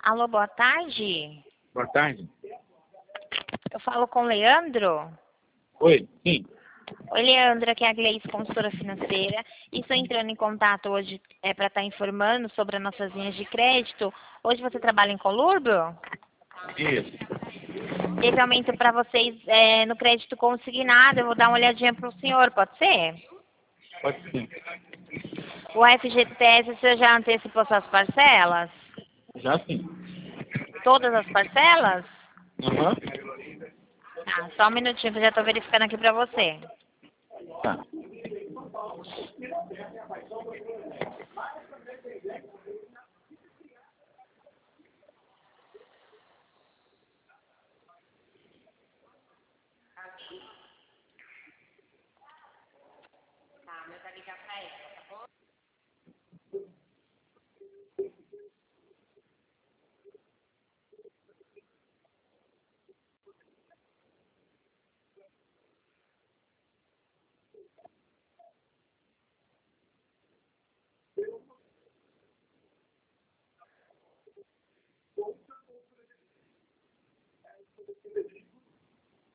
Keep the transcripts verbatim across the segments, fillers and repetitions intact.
Alô, boa tarde. Boa tarde. Eu falo com o Leandro. Oi, sim. Oi, Leandro, aqui é a Gleice, consultora financeira. E estou entrando em contato hoje é, para estar informando sobre as nossas linhas de crédito. Hoje você trabalha em Colúrbio? Isso. Teve aumento para vocês é, no crédito consignado. Eu vou dar uma olhadinha para o senhor, pode ser? Pode sim. O F G T S, você já antecipou suas parcelas? Já sim. Todas as parcelas? Aham. Tá, só um minutinho que eu já estou verificando aqui para você. Tá.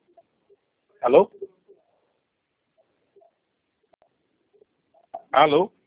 Alô? Alô?